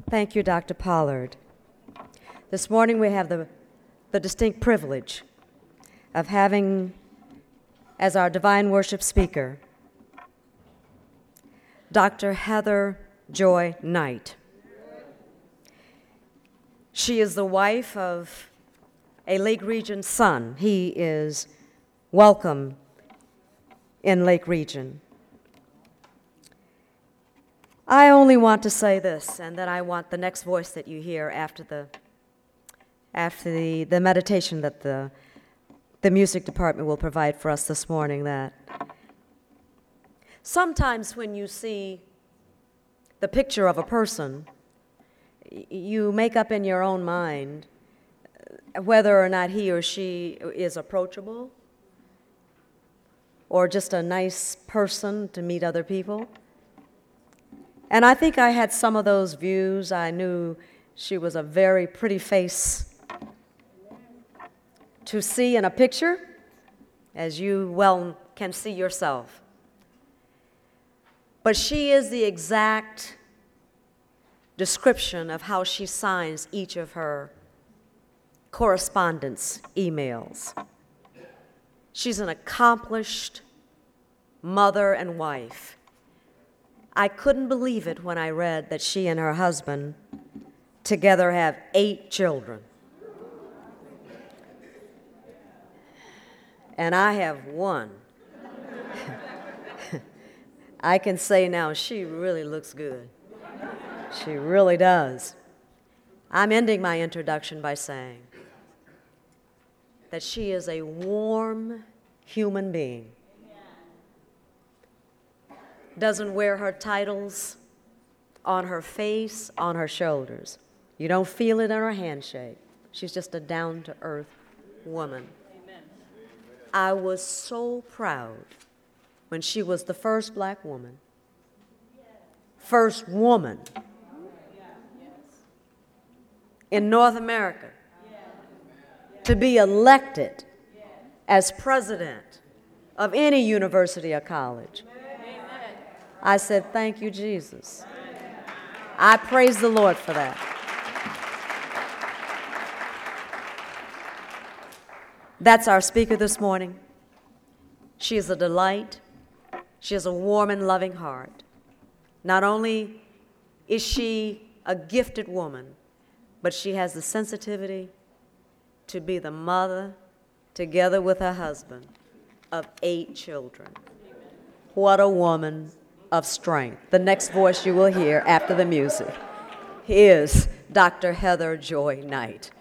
Thank you, Dr. Pollard. This morning we have the distinct privilege of having as our divine worship speaker Dr. Heather Joy Knight. She is the wife of a Lake Region son. He is welcome in Lake Region. I only want to say this, and then I want the next voice that you hear after the meditation that the music department will provide for us this morning, that sometimes when you see the picture of a person, you make up in your own mind whether or not he or she is approachable or just a nice person to meet other people. And I think I had some of those views. I knew she was a very pretty face to see in a picture, as you well can see yourself. But she is the exact description of how she signs each of her correspondence emails. She's an accomplished mother and wife. I couldn't believe it when I read that she and her husband together have 8 children. And I have 1. I can say now she really looks good. She really does. I'm ending my introduction by saying that she is a warm human being. Doesn't wear her titles on her face, on her shoulders. You don't feel it in her handshake. She's just a down-to-earth woman. Amen. I was so proud when she was the first black woman, first woman in North America to be elected as president of any university or college. I said, thank you, Jesus. I praise the Lord for that. That's our speaker this morning. She is a delight. She has a warm and loving heart. Not only is she a gifted woman, but she has the sensitivity to be the mother, together with her husband, of 8 children. What a woman of strength. The next voice you will hear after the music is Dr. Heather Joy Knight.